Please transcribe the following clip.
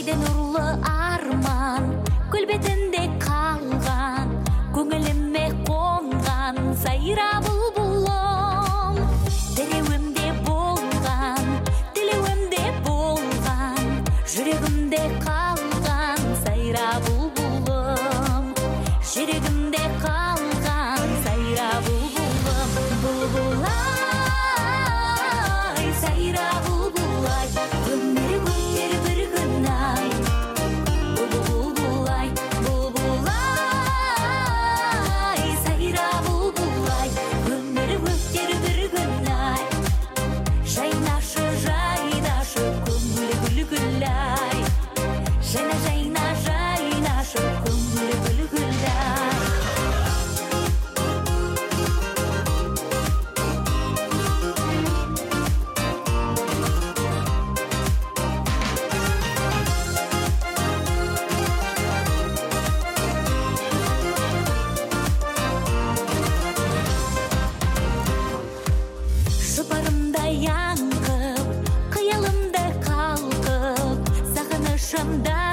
Жерден урлы арман көлбетінде қалған, көңіліме қонған сайра бұлбұлым. Тілеуімде болған, жүрегімде қалған сайра бұлбұлым. Жүрегімде қалған сайра бұлбұлым. Бұлбұлай, сайра бұлбұлай, өмір өтер бір күн ай. Бұлбұлай, бұлбұлай, сайра бұлбұлай, өмір өтер бір күн ай. Жайнашы, жайнашы, көңіл гүл-гүл-ай. Жайна, жайна, жайнашы, көңіл гүл-гүл-ай. Жұпарымда яңғып, қиялымда қалқып, сағынышымда